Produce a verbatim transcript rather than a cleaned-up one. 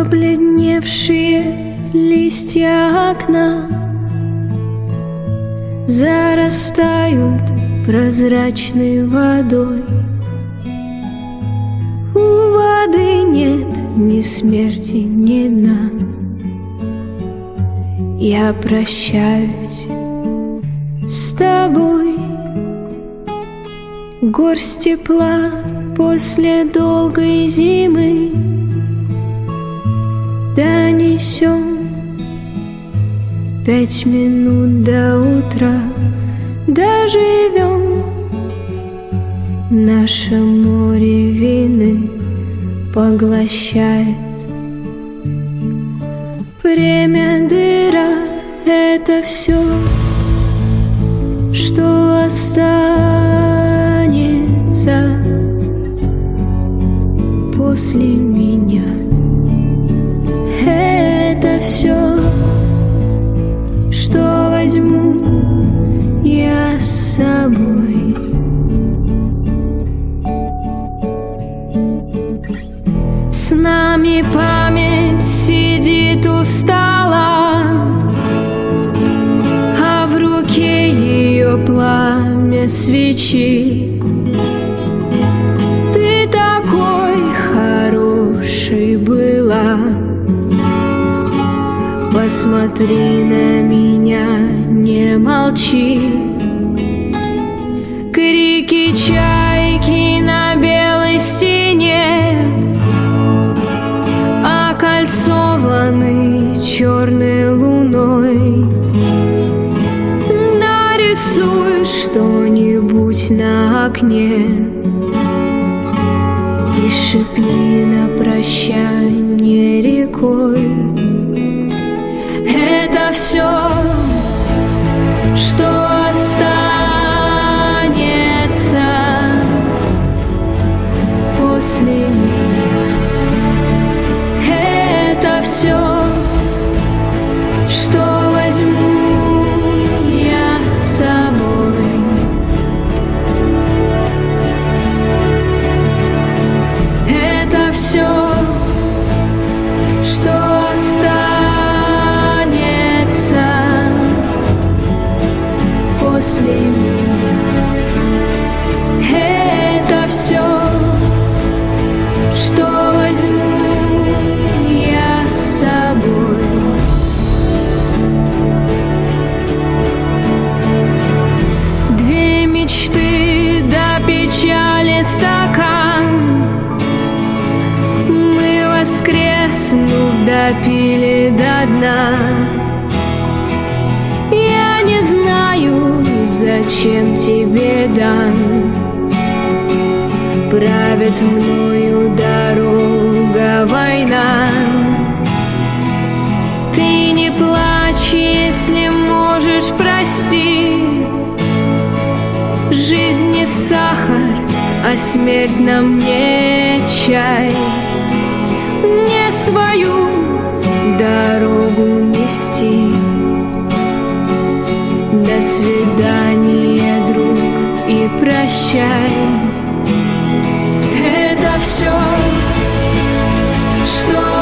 Побледневшие листья окна зарастают прозрачной водой. У воды нет ни смерти, ни дна. Я прощаюсь с тобой. Горсть тепла после долгой зимы донесем. Пять минут до утра доживем. Наше море вины поглощает. Время дыра — это все, что останется после меня. Это все, что возьму я с собой. С нами память сидит устала, а в руке ее пламя свечи. Ты такой хорошей была. Посмотри на меня, не молчи. Крики чайки на белой стене окольцованы черной луной. Нарисуй что-нибудь на окне и шепни на прощанье рекой. Это все, что останется после меня. Это все, что возьму я с собой. Это все, что останется после меня. Это все, что возьму я с собой. Две мечты до печали стакан мы, воскреснув, допили до дна. Я не знаю, зачем тебе дан. Правит мною дорога война. Ты не плачь, если можешь, прости. Жизнь не сахар, а смерть на мне чай. Мне свою дорогу нести. До свидания, друг, и прощай. Это все, что